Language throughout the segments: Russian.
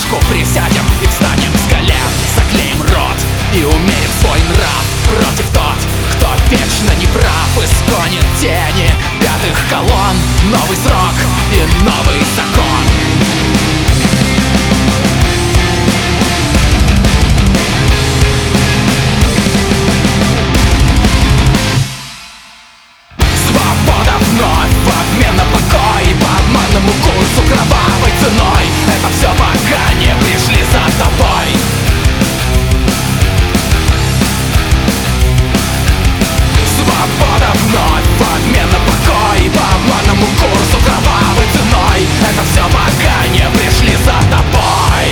лавочку присядем и встанем с колен, заклеим рот и умерим свой нрав. Против тот, кто вечно неправ, исконит тени пятых колонн. Новый срок и новый закон. Свобода вновь в обмен на покой, по обманному курсу кровавой ценой. Это все пока не пришли за тобой. Свобода вновь в обмен на покой, по обманному курсу кровавой ценой. Это все пока не пришли за тобой.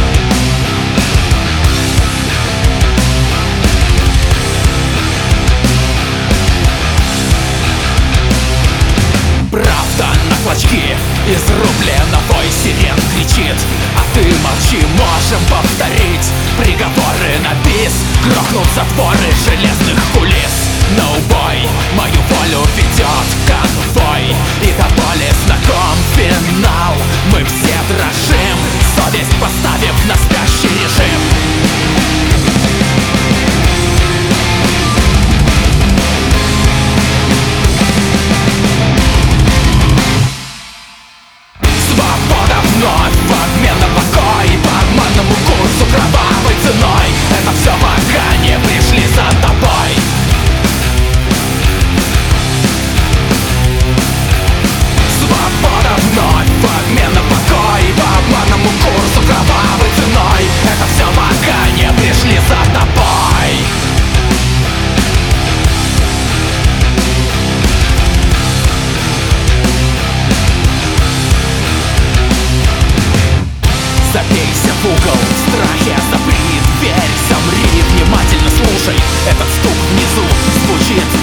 Правда на клочки изрублена, вой сирен кричит, а ты молчи, можем повторить приговоры на бис, грохнут затворы железных кулис. На убой мою волю ведет конвой, и до боли знаком финал. Мы все дрожим, совесть поставив на спящий режим. Свобода вновь в обмен на покой, по обманному курсу кровавой ценой. Это все пока не пришли за тобой. Свобода вновь в обмен на покой, по обманному курсу кровавой ценой. Это все пока не пришли за тобой. Забейся в угол, в страхе запри дверь, замри, внимательно слушай. Этот стук внизу звучит